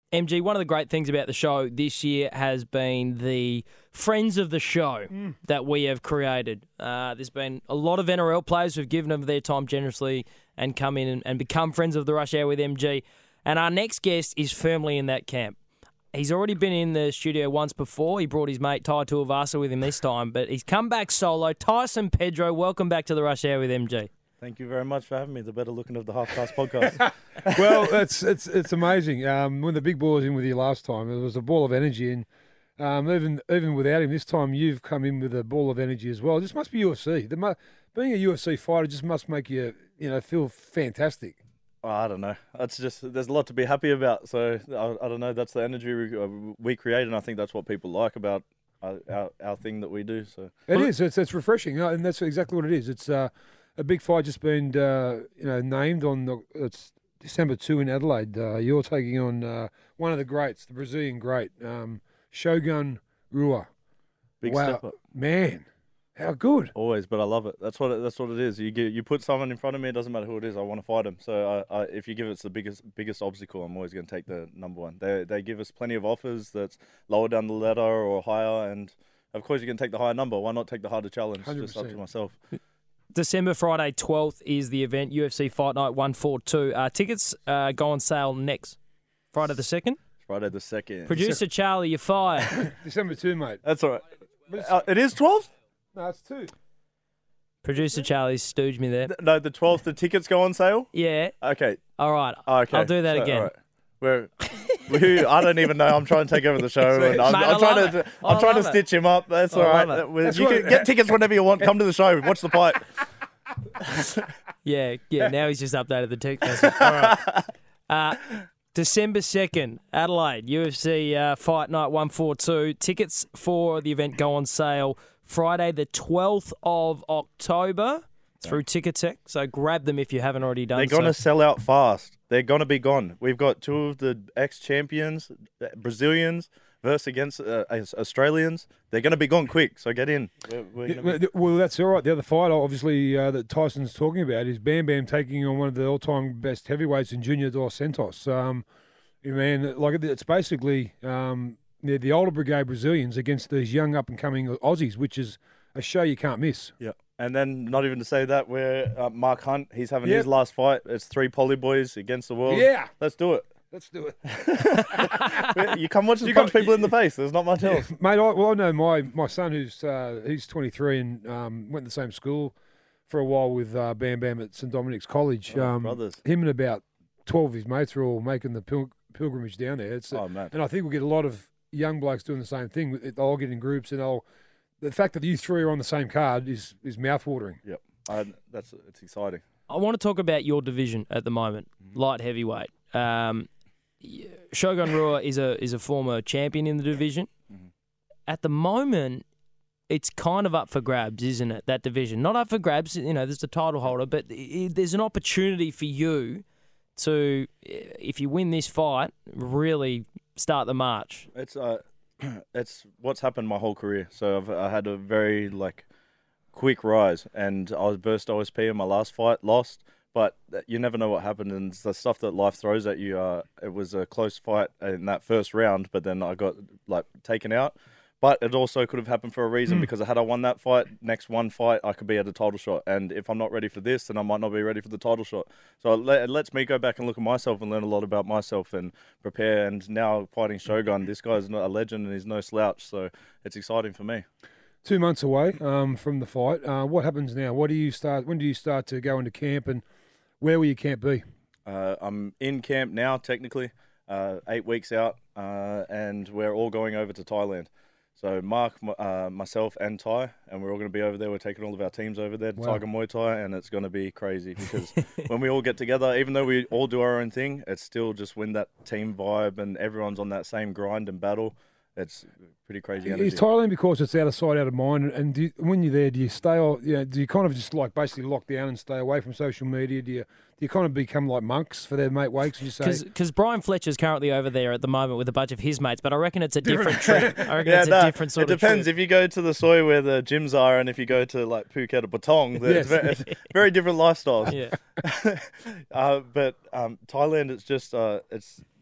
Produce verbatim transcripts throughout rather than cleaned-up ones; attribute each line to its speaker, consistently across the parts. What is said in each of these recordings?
Speaker 1: M G, one of the great things about the show this year has been the friends of the show mm. that we have created. Uh, there's been a lot of N R L players who've given them their time generously and come in and, and become friends of the Rush Hour with M G. And our next guest is firmly in that camp. He's already been in the studio once before. He brought his mate Ty Tuivasa with him this time, but he's come back solo. Tyson Pedro, welcome back to the Rush Hour with M G.
Speaker 2: Thank you very much for having me, the better looking of the half-cast podcast.
Speaker 3: Well, it's it's it's amazing. Um, when the big boy was in with you last time, it was a ball of energy, and um, even even without him this time, you've come in with a ball of energy as well. This must be U F C. The, mu- being a U F C fighter just must make you you know feel fantastic.
Speaker 2: Oh, I don't know. It's just there's a lot to be happy about. So I, I don't know. That's the energy we, we create, and I think that's what people like about our our, our thing that we do. So
Speaker 3: it well, is. It's it's refreshing, and that's exactly what it is. It's uh, a big fight just been uh, you know named on the it's December second in Adelaide. Uh, you're taking on uh, one of the greats, the Brazilian great, um, Shogun Rua.
Speaker 2: Big
Speaker 3: wow,
Speaker 2: step up.
Speaker 3: Man, how good!
Speaker 2: Always, but I love it. That's what it, that's what it is. You get, you put someone in front of me. It doesn't matter who it is. I want to fight them. So I, I, if you give us the biggest biggest obstacle, I'm always going to take the number one. They they give us plenty of offers that's lower down the ladder or higher, and of course you can take the higher number. Why not take the harder challenge?
Speaker 3: one hundred percent.
Speaker 2: Just up to myself.
Speaker 1: December, Friday, twelfth is the event, U F C Fight Night one forty-two. Uh, tickets uh, go on sale next Friday the second.
Speaker 2: Friday the second.
Speaker 1: Producer Charlie, you're fired.
Speaker 3: December second, mate.
Speaker 2: That's all right. Uh, it is twelfth?
Speaker 3: No, it's two.
Speaker 1: Producer Charlie stooged me there.
Speaker 2: No, the twelfth, the tickets go on sale?
Speaker 1: Yeah.
Speaker 2: Okay.
Speaker 1: All right.
Speaker 2: Okay.
Speaker 1: I'll do that
Speaker 2: so,
Speaker 1: again.
Speaker 2: All right. We're, we, I don't even know. I'm trying to take over the show. And I'm,
Speaker 1: Mate,
Speaker 2: I'm
Speaker 1: I
Speaker 2: trying
Speaker 1: love
Speaker 2: to.
Speaker 1: it.
Speaker 2: I'm
Speaker 1: I
Speaker 2: trying to
Speaker 1: love
Speaker 2: stitch him up. That's
Speaker 1: I
Speaker 2: all right.
Speaker 1: love it.
Speaker 2: Uh,
Speaker 3: That's
Speaker 2: you
Speaker 3: what-
Speaker 2: can get tickets whenever you want. Come to the show. Watch the fight.
Speaker 1: Yeah, yeah. Now he's just updated the text message. All right. Uh, December second, Adelaide, U F C uh, Fight Night one forty-two. Tickets for the event go on sale Friday the twelfth of October through Ticketek. So grab them if you haven't already done
Speaker 2: They're
Speaker 1: so.
Speaker 2: going to sell out fast. They're going to be gone. We've got two of the ex-champions, Brazilians, versus against uh, Australians. They're going to be gone quick, so get in. We're, we're
Speaker 3: Yeah,
Speaker 2: gonna be...
Speaker 3: well, that's all right. The other fight, obviously, uh, that Tyson's talking about is Bam Bam taking on one of the all-time best heavyweights in Junior Dos Santos. Um, yeah, man, like it's basically um, the, the older brigade Brazilians against these young up-and-coming Aussies, which is a show you can't miss.
Speaker 2: Yeah. And then, not even to say that, we're uh, Mark Hunt. He's having
Speaker 3: Yep.
Speaker 2: his last fight. It's three poly boys against the world.
Speaker 3: Yeah.
Speaker 2: Let's do it.
Speaker 3: Let's do it.
Speaker 2: You come watch us
Speaker 3: You
Speaker 2: punch
Speaker 3: got-
Speaker 2: people in the face. There's not much else.
Speaker 3: Mate, I, well, I know my, my son, who's uh, he's twenty-three and um, went to the same school for a while with uh, Bam Bam at St Dominic's College.
Speaker 2: Oh,
Speaker 3: um,
Speaker 2: brothers.
Speaker 3: Him and about twelve of his mates are all making the pil- pilgrimage down there. It's,
Speaker 2: Oh, man.
Speaker 3: And I think we'll get a lot of young blokes doing the same thing. They'll all get in groups, and they'll. The fact that you three are on the same card is is mouthwatering.
Speaker 2: Yep. I, that's it's exciting.
Speaker 1: I want to talk about your division at the moment,
Speaker 2: Mm-hmm.
Speaker 1: light heavyweight. Um, Shogun Rua is a is a former champion in the division.
Speaker 2: Mm-hmm.
Speaker 1: At the moment, it's kind of up for grabs, isn't it? That division, not up for grabs. You know, there's the title holder, but i there's an opportunity for you to, if you win this fight, really start the march.
Speaker 2: It's uh, it's what's happened my whole career. So I've I had a very like quick rise, and I was burst O S P in my last fight, lost. But you never know what happened, and it's the stuff that life throws at you. Uh, it was a close fight in that first round, but then I got like taken out. But it also could have happened for a reason,
Speaker 3: Mm.
Speaker 2: because had I won that fight, next one fight, I could be at a title shot. And if I'm not ready for this, then I might not be ready for the title shot. So it, let, it lets me go back and look at myself and learn a lot about myself and prepare. And now fighting Shogun, this guy's not a legend and he's no slouch. So it's exciting for me.
Speaker 3: Two months away um, from the fight. Uh, what happens now? What do you start? When do you start to go into camp, and where will your camp be?
Speaker 2: Uh, I'm in camp now, technically, uh, eight weeks out, uh, and we're all going over to Thailand. So Mark, uh, myself, and Ty, and we're all going to be over there. We're taking all of our teams over there to
Speaker 3: Wow.
Speaker 2: Tiger Muay Thai, and it's going to be crazy because when we all get together, even though we all do our own thing, it's still just when that team vibe and everyone's on that same grind and battle. It's pretty crazy energy.
Speaker 3: Is Thailand because it's out of sight, out of mind? And do you, when you're there, do you stay? Or, you know, do you kind of just like basically lock down and stay away from social media? Do you do you kind of become like monks for their mate wakes? And you say
Speaker 1: Because Brian Fletcher's currently over there at the moment with a bunch of his mates, but I reckon it's a different trip. I reckon
Speaker 2: Yeah,
Speaker 1: it's a
Speaker 2: no,
Speaker 1: different sort
Speaker 2: it
Speaker 1: of
Speaker 2: depends.
Speaker 1: trip.
Speaker 2: If you go to the soy where the gyms are, and if you go to like Phuket or Patong,
Speaker 3: Yes.
Speaker 2: it's very, it's very different lifestyles.
Speaker 1: Yeah.
Speaker 2: uh, but um, Thailand, it's just uh, it's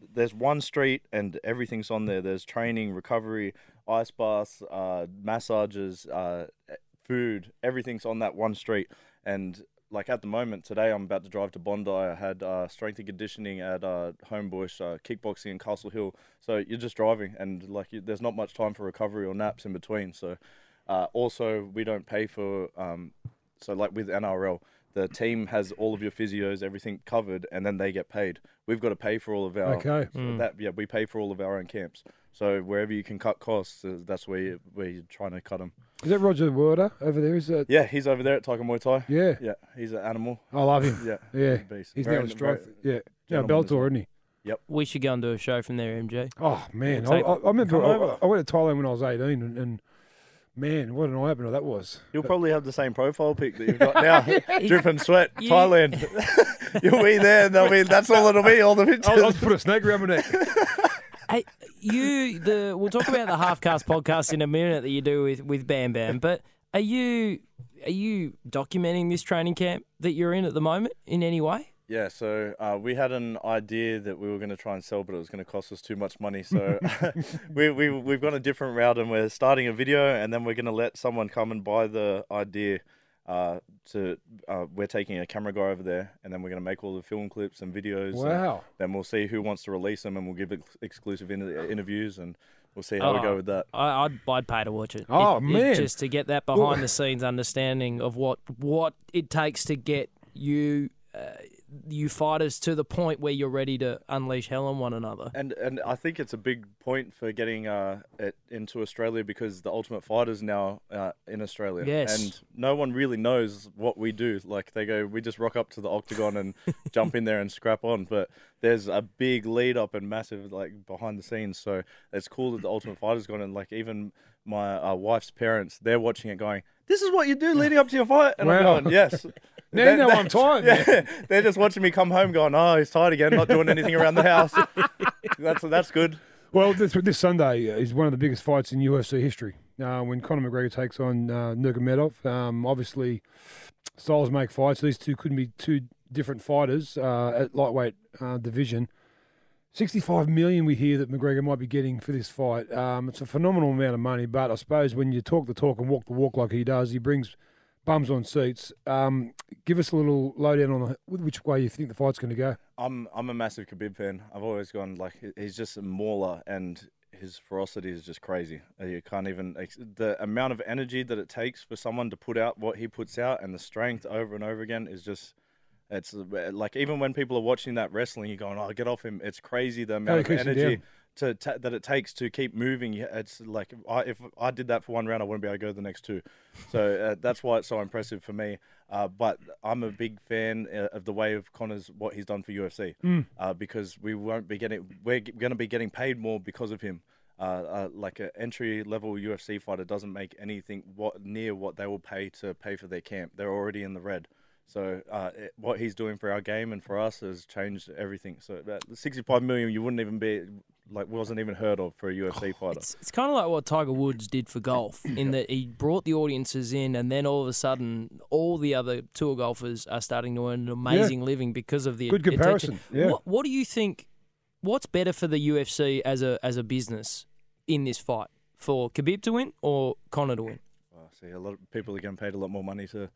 Speaker 2: there's one street and everything's on there. There's training, recovery, ice baths, uh, massages, uh, food. Everything's on that one street. And like at the moment today, I'm about to drive to Bondi. I had uh, strength and conditioning at uh, Homebush, uh, kickboxing in Castle Hill. So you're just driving, and like you, there's not much time for recovery or naps in between. So uh, also we don't pay for um, so like with N R L, the team has all of your physios, everything covered, and then they get paid. We've got to pay for all of our
Speaker 3: Okay.
Speaker 2: so
Speaker 1: Mm.
Speaker 2: that yeah we pay for all of our own camps. So wherever you can cut costs, uh, that's where you, where you're trying to cut them.
Speaker 3: Is that Roger Werder over there? Is that?
Speaker 2: Yeah, he's over there at Tiger Muay Thai.
Speaker 3: Yeah.
Speaker 2: Yeah, he's an animal.
Speaker 3: I love him.
Speaker 2: Yeah,
Speaker 3: Yeah.
Speaker 2: he's a beast.
Speaker 3: He's
Speaker 2: Very-
Speaker 3: now a strike.
Speaker 2: very-
Speaker 3: Yeah. No,
Speaker 2: gentleman as well.
Speaker 3: Bellator, isn't he?
Speaker 1: We should go and do a show from there, M G.
Speaker 3: Oh man, I,
Speaker 1: Take-
Speaker 3: I, I remember
Speaker 2: Come
Speaker 3: I,
Speaker 2: over.
Speaker 3: I went to Thailand when I was eighteen, and, and man, what an eye opener that was.
Speaker 2: You'll probably have the same profile pic that you've got now. Dripping sweat,
Speaker 1: You-
Speaker 2: Thailand. You'll be there, and they'll be, that's all it'll be, all the
Speaker 3: I'll, I'll
Speaker 2: pictures.
Speaker 3: put a snake around my neck.
Speaker 1: Hey, you the we'll talk about the Half Cast podcast in a minute that you do with, with Bam Bam, but are you are you documenting this training camp that you're in at the moment in any way?
Speaker 2: Yeah, so uh, we had an idea that we were going to try and sell, but it was going to cost us too much money. So we, we, we've gone a different route, and we're starting a video, and then we're going to let someone come and buy the idea. Uh, to uh, we're taking a camera guy over there, and then we're going to make all the film clips and videos. and
Speaker 3: Wow.
Speaker 2: then we'll see who wants to release them, and we'll give ex- exclusive in- interviews, and we'll see how we
Speaker 1: Oh.
Speaker 2: go with that.
Speaker 1: I, I'd I'd pay to watch it.
Speaker 3: Oh,
Speaker 1: It- it-
Speaker 3: man.
Speaker 1: just to get that behind the scenes understanding of what what it takes to get you uh, you fighters to the point where you're ready to unleash hell on one another.
Speaker 2: And and I think it's a big point for getting uh, it into Australia, because the Ultimate Fighter's now uh, in Australia.
Speaker 1: Yes.
Speaker 2: And no one really knows what we do. Like they go, we just rock up to the octagon and jump in there and scrap on. But there's a big lead up and massive like behind the scenes. So it's cool that the Ultimate Fighter's gone, and like even my uh, wife's parents, they're watching it going, "This is what you do leading up to your fight." And I'm
Speaker 3: Wow.
Speaker 2: going, "Yes."
Speaker 3: Now
Speaker 2: They-
Speaker 3: you know
Speaker 2: they-
Speaker 3: I'm tired.
Speaker 2: Yeah, they're just watching me come home going, "Oh, he's tired again, not doing anything around the house." That's that's good.
Speaker 3: Well, this, this Sunday is one of the biggest fights in U F C history. Uh, when Conor McGregor takes on uh, Nurmagomedov, um, obviously styles make fights. These two couldn't be two different fighters uh, at lightweight uh, division. sixty-five million we hear that McGregor might be getting for this fight. Um, it's a phenomenal amount of money, but I suppose when you talk the talk and walk the walk like he does, he brings bums on seats. Um, give us a little lowdown on the, which way you think the fight's going to go.
Speaker 2: I'm I'm a massive Khabib fan. I've always gone like he- he's just a mauler, and his ferocity is just crazy. Uh, You can't even ex- the amount of energy that it takes for someone to put out what he puts out, and the strength over and over again is just. It's uh, like even when people are watching that wrestling, you're going, "Oh, get off him!" It's crazy the amount of
Speaker 3: keeps him
Speaker 2: energy
Speaker 3: down.
Speaker 2: to ta that it takes to keep moving. Yeah, It's like I, if I did that for one round, I wouldn't be able to go the next two. So uh, that's why it's so impressive for me. Uh, but I'm a big fan uh, of the way of Conor's what he's done for U F C
Speaker 3: Mm.
Speaker 2: uh, because we won't be getting we're going to be getting paid more because of him. Uh, uh, like an entry level U F C fighter doesn't make anything what near what they will pay to pay for their camp. They're already in the red. So uh, it, what he's doing for our game and for us has changed everything. So that sixty-five million, you wouldn't even be like wasn't even heard of for a U F C fighter.
Speaker 1: It's, it's kind of like what Tiger Woods did for golf, in that he brought the audiences in, and then all of a sudden, all the other tour golfers are starting to earn an amazing living because of the
Speaker 3: Good
Speaker 1: attention.
Speaker 3: comparison, yeah.
Speaker 1: What, what do you think? What's better for the U F C as a as a business in this fight, for Khabib to win or Conor to win?
Speaker 2: Well, see, a lot of people are getting paid a lot more money to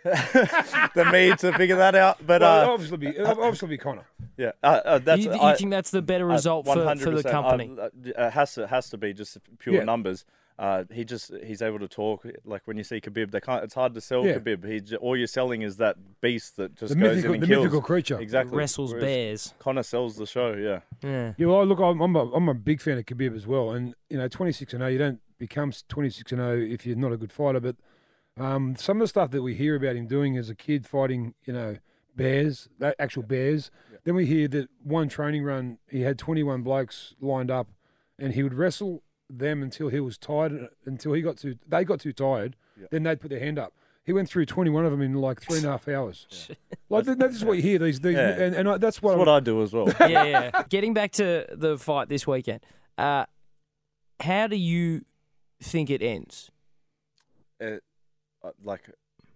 Speaker 2: than me to figure that out. But
Speaker 3: Well,
Speaker 2: uh,
Speaker 3: obviously, be, obviously be Conor.
Speaker 2: yeah, uh, uh, that's
Speaker 1: you, you
Speaker 2: I-
Speaker 1: think that's the better
Speaker 2: Uh,
Speaker 1: result for, for the
Speaker 2: one hundred percent.
Speaker 1: company?
Speaker 2: Uh, uh, it has to has to be just pure
Speaker 3: Yeah.
Speaker 2: numbers. Uh, he just he's able to talk. Like when you see Khabib, they can't. It's hard to sell
Speaker 3: Yeah.
Speaker 2: Khabib. He j- all you're selling is that beast that just
Speaker 3: The
Speaker 2: goes
Speaker 3: mythical,
Speaker 2: in and
Speaker 3: the
Speaker 2: kills.
Speaker 3: mythical creature.
Speaker 2: Exactly.
Speaker 1: Wrestles
Speaker 2: Whereas
Speaker 1: bears.
Speaker 2: Conor sells the show. Yeah.
Speaker 1: Yeah.
Speaker 3: Yeah, well, look, I'm I'm a, I'm a big fan of Khabib as well, and you know, twenty-six and oh, you don't become twenty-six and oh if you're not a good fighter. But um, some of the stuff that we hear about him doing as a kid, fighting, you know, bears, that actual bears. Then we hear that one training run, he had twenty-one blokes lined up, and he would wrestle them until he was tired, until he got too, they got too tired.
Speaker 2: Yeah.
Speaker 3: Then they'd put their hand up. He went through twenty-one of them in like three and a half hours. Like that, that's what you hear. These, these,
Speaker 2: Yeah.
Speaker 3: and, and I, that's what.
Speaker 2: That's
Speaker 3: I'm-
Speaker 2: what I do as well.
Speaker 1: yeah, yeah. Getting back to the fight this weekend, uh, how do you think it ends?
Speaker 2: It, uh, like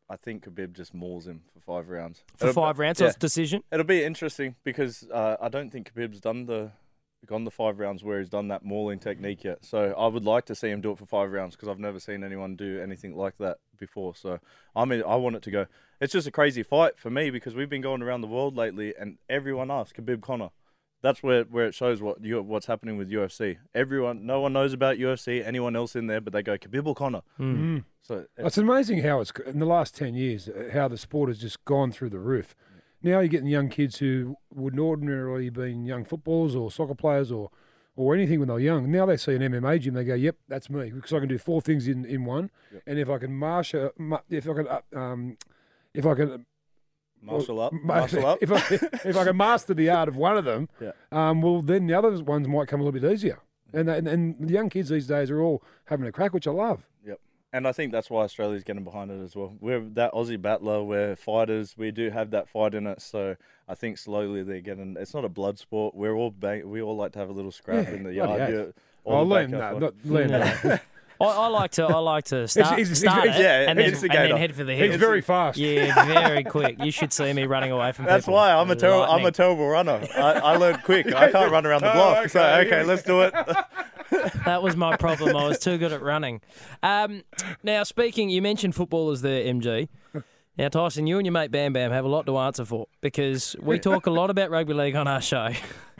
Speaker 2: I think Khabib just mauls him for five rounds.
Speaker 1: For
Speaker 2: It'll-
Speaker 1: five rounds, so
Speaker 2: yeah.
Speaker 1: it's decision.
Speaker 2: It'll be interesting because uh, I don't think Khabib's done the gone the five rounds where he's done that mauling technique yet. So I would like to see him do it for five rounds because I've never seen anyone do anything like that before. So I mean, I want it to go. It's just a crazy fight for me because we've been going around the world lately, and everyone asks Khabib Conor. That's where, where it shows what you, what's happening with U F C. Everyone, no one knows about U F C, anyone else in there, but they go Khabib or Conor.
Speaker 3: Mm.
Speaker 2: So
Speaker 3: It's amazing how it's in the last ten years uh, how the sport has just gone through the roof. Now you're getting young kids who wouldn't ordinarily been young footballers or soccer players or or anything when they were young. Now they see an M M A gym, they go, "Yep, that's me," because I can do four things in, in one.
Speaker 2: Yep.
Speaker 3: And if I can marshal, ma- if I can, uh, um, if I can.
Speaker 2: martial up,
Speaker 3: ma-
Speaker 2: martial up.
Speaker 3: If I, if I can master the art of one of them,
Speaker 2: Yeah.
Speaker 3: um, well, then the other ones might come a little bit easier. And, and and the young kids these days are all having a crack, which I love.
Speaker 2: Yep. And I think that's why Australia's getting behind it as well. We're that Aussie battler, we're fighters, we do have that fight in it. So I think slowly they're getting, it's not a blood sport. We're all, bang, we all like to have a little scrap
Speaker 3: Yeah,
Speaker 2: in the
Speaker 3: bloody
Speaker 2: yard.
Speaker 3: oath.
Speaker 2: Yeah,
Speaker 3: Oh,
Speaker 2: all the
Speaker 3: Liam,
Speaker 2: backyard
Speaker 3: no,
Speaker 2: fight.
Speaker 3: not Liam.
Speaker 1: No. I, I like to I like to start,
Speaker 3: he's-
Speaker 1: start
Speaker 3: he's-
Speaker 1: it
Speaker 2: yeah,
Speaker 1: and, then, and
Speaker 2: instigator.
Speaker 1: then head for the
Speaker 3: He's
Speaker 1: hills.
Speaker 3: very fast.
Speaker 1: Yeah, very quick. You should see me running away from
Speaker 2: That's
Speaker 1: people.
Speaker 2: why I'm a terrible. I'm a
Speaker 1: Lightning.
Speaker 2: terrible runner. I, I learned quick. I can't run around the
Speaker 3: Oh,
Speaker 2: block. So
Speaker 3: okay.
Speaker 2: okay, let's do it.
Speaker 1: That was my problem. I was too good at running. Um, now, speaking, you mentioned footballers there, M G. Now, Tyson, you and your mate Bam Bam have a lot to answer for because we talk a lot about rugby league on our show.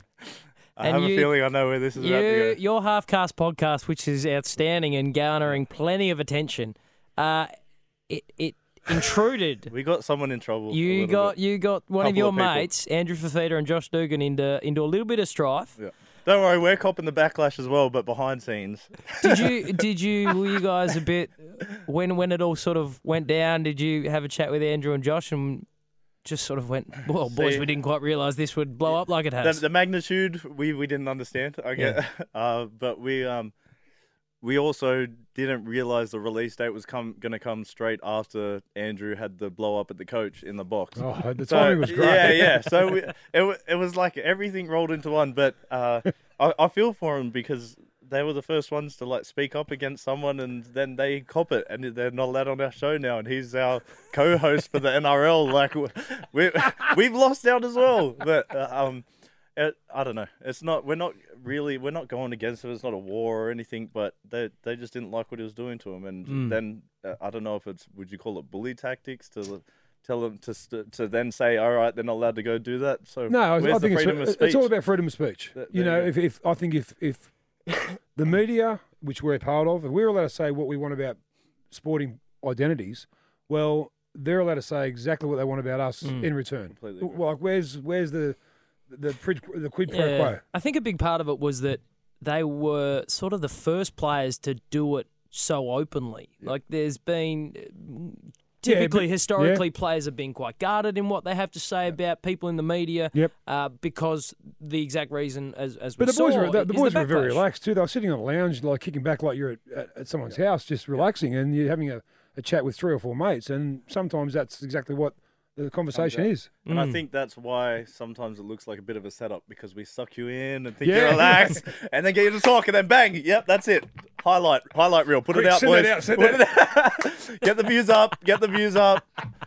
Speaker 2: I
Speaker 1: And
Speaker 2: have
Speaker 1: you-
Speaker 2: a feeling I know where this is about to
Speaker 1: You,
Speaker 2: go.
Speaker 1: your half-cast podcast, which is outstanding and garnering plenty of attention, uh, it it intruded.
Speaker 2: We got someone in trouble. a
Speaker 1: You
Speaker 2: little
Speaker 1: got
Speaker 2: bit.
Speaker 1: you got one of
Speaker 2: Couple
Speaker 1: your
Speaker 2: of people.
Speaker 1: mates, Andrew Fafita and Josh Dugan, into into a little bit of strife.
Speaker 2: Yeah. Don't worry, we're copping the backlash as well, but behind scenes.
Speaker 1: Did you did you were you guys a bit when when it all sort of went down? Did you have a chat with Andrew and Josh and just sort of went, well, boys,
Speaker 2: See-
Speaker 1: we didn't quite realise this would blow up like it
Speaker 2: The,
Speaker 1: has.
Speaker 2: the magnitude we, we didn't understand. I get, uh, but we um we also didn't realize the release date was come going to come straight after Andrew had the blow up at the coach in the box.
Speaker 3: Oh, the
Speaker 2: So,
Speaker 3: timing was great.
Speaker 2: Yeah, yeah. So we, it wa- it was like everything rolled into one. But uh, I, I feel for him because they were the first ones to like speak up against someone, and then they cop it, and they're not allowed on our show now. And he's our co-host for the N R L. Like we we've lost out as well. But uh, um, it, I don't know. It's not. We're not really. We're not going against him. It's not a war or anything. But they they just didn't like what he was doing to him. And
Speaker 1: Mm.
Speaker 2: then uh, I don't know if it's, would you call it bully tactics to tell them to st- to then say, all right, they're not allowed to go do that. So
Speaker 3: No, I,
Speaker 2: where's
Speaker 3: I
Speaker 2: the
Speaker 3: think
Speaker 2: freedom
Speaker 3: it's,
Speaker 2: of speech?
Speaker 3: it's all about freedom of speech.
Speaker 2: Th-
Speaker 3: You
Speaker 2: there
Speaker 3: know,
Speaker 2: you
Speaker 3: if, if I think if if the media, which we're a part of, if we're allowed to say what we want about sporting identities, well, they're allowed to say exactly what they want about us
Speaker 1: Mm.
Speaker 3: in return.
Speaker 2: Completely agree.
Speaker 3: Well, like, where's where's the the quid, the quid pro
Speaker 1: Yeah.
Speaker 3: quo?
Speaker 1: I think a big part of it was that they were sort of the first players to do it so openly. Like there's been uh, typically,
Speaker 3: but-
Speaker 1: historically, players have been quite guarded in what they have to say about people in the media.
Speaker 3: Yep.
Speaker 1: Uh, because the exact reason, as as we
Speaker 3: But the
Speaker 1: saw,
Speaker 3: boys were the, the
Speaker 1: is
Speaker 3: boys were very
Speaker 1: backlash.
Speaker 3: relaxed too. They were sitting on a lounge, like kicking back, like you're at, at, at someone's house, just relaxing, and you're having a, a chat with three or four mates. And sometimes that's exactly what the conversation
Speaker 2: out.
Speaker 3: is.
Speaker 2: And I
Speaker 1: Mm.
Speaker 2: think that's why sometimes it looks like a bit of a setup because we suck you in and think
Speaker 3: Yeah.
Speaker 2: you're relaxed and then get you to talk and then bang, yep, that's it. Highlight, highlight reel. Put
Speaker 3: Quick,
Speaker 2: it out,
Speaker 3: send
Speaker 2: boys.
Speaker 3: it out, send
Speaker 2: Put it out. Get the views up. Get the views up.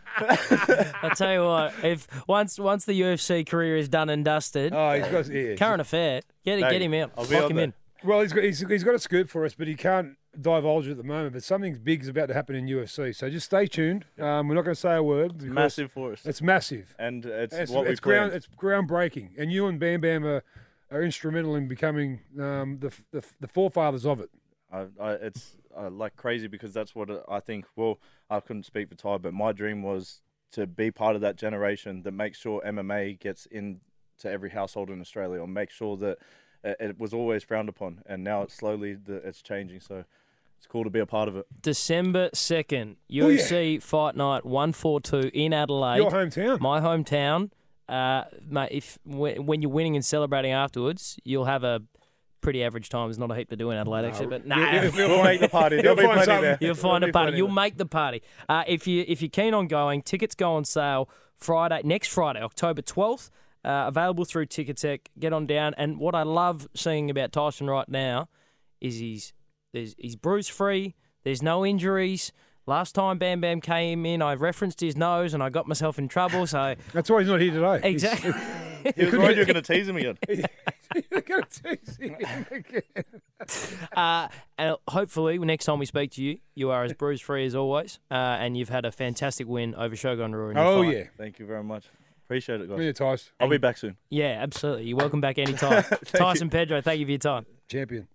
Speaker 1: I tell you what, if once once the U F C career is done and dusted,
Speaker 3: Oh, he's got yeah,
Speaker 1: current affair, get
Speaker 2: Hey,
Speaker 1: get him out,
Speaker 2: I'll be
Speaker 1: lock
Speaker 2: on
Speaker 1: him
Speaker 2: there.
Speaker 1: in.
Speaker 3: Well, he's got, he's, he's got a scoop for us, but he can't divulge it at the moment. But something big is about to happen in U F C, so just stay tuned. Um, we're not going to say a word. because
Speaker 2: Massive for us.
Speaker 3: It's massive.
Speaker 2: And it's,
Speaker 3: It's,
Speaker 2: what
Speaker 3: it's
Speaker 2: we
Speaker 3: ground.
Speaker 2: planned.
Speaker 3: It's groundbreaking, and you and Bam Bam are, are instrumental in becoming um, the, the the forefathers of it.
Speaker 2: I, I, it's uh, like crazy because that's what I think. Well, I couldn't speak for Ty, but my dream was to be part of that generation that makes sure M M A gets into every household in Australia, or make sure that it, it was always frowned upon, and now it's slowly the, it's changing. So it's cool to be a part of it.
Speaker 1: December second, U
Speaker 3: Oh,
Speaker 1: F
Speaker 3: yeah.
Speaker 1: C Fight Night one forty-two in Adelaide,
Speaker 3: Your hometown.
Speaker 1: my hometown. Uh, mate, if when, when you're winning and celebrating afterwards, you'll have a pretty average time. There's not a heap to do in Adelaide, actually, but nah.
Speaker 3: Yeah, yeah,
Speaker 2: We'll make the party. There'll be
Speaker 3: You'll find
Speaker 2: plenty
Speaker 3: something.
Speaker 2: there.
Speaker 1: You'll find
Speaker 3: There'll
Speaker 1: a
Speaker 3: be
Speaker 1: party.
Speaker 3: plenty
Speaker 1: You'll
Speaker 3: there.
Speaker 1: make the party. Uh, if you if you're keen on going, tickets go on sale Friday, next Friday, October twelfth. Uh, available through Ticketek. Get on down. And what I love seeing about Tyson right now is he's there's he's bruise free. There's no injuries. last time Bam Bam came in, I referenced his nose and I got myself in trouble. So
Speaker 3: That's why he's not here today.
Speaker 1: exactly.
Speaker 2: He was worried you were going to tease him again.
Speaker 3: You're going to tease him again.
Speaker 1: Uh, and hopefully, next time we speak to you, you are as bruise free as always, uh, and you've had a fantastic win over Shogun Rua. in your
Speaker 3: Oh,
Speaker 1: fight.
Speaker 3: yeah.
Speaker 2: Thank you very much. Appreciate it, guys.
Speaker 3: Yeah, Tice.
Speaker 2: I'll be back soon.
Speaker 1: Yeah, absolutely. You're welcome back anytime. Tyson Pedro, thank you for your time.
Speaker 3: Champion.